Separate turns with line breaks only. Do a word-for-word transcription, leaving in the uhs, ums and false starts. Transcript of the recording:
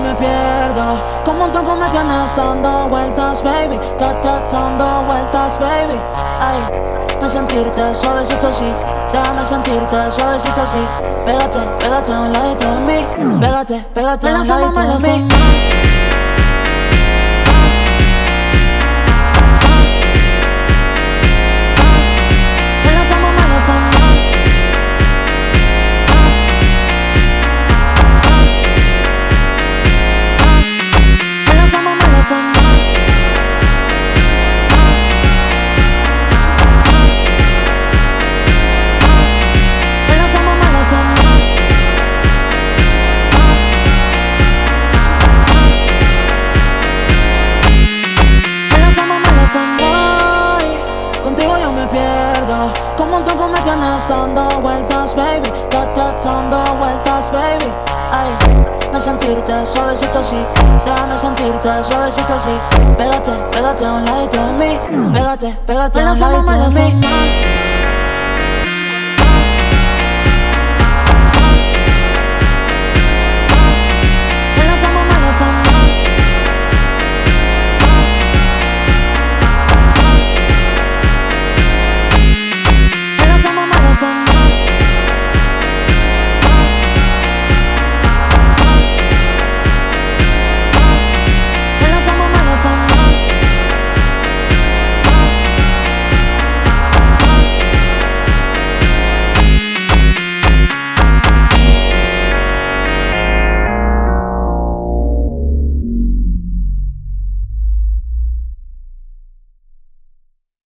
me pierdo. Como un trompo me tienes dando vueltas, baby. Ta, ta, dando vueltas, baby. Ay, me sentirte suavecito así. Déjame sentirte suavecito así. Pégate, pégate a un ladito de mí. Pégate, pégate a un ladito de mí. Como un trompo me tienes dando vueltas, baby. Ta, ta, dando vueltas, baby. Ay, me sentirte suavecito así. Déjame sentirte suavecito así. Pégate, pégate a un ladito de mí. Pégate, pégate a un ladito de mí.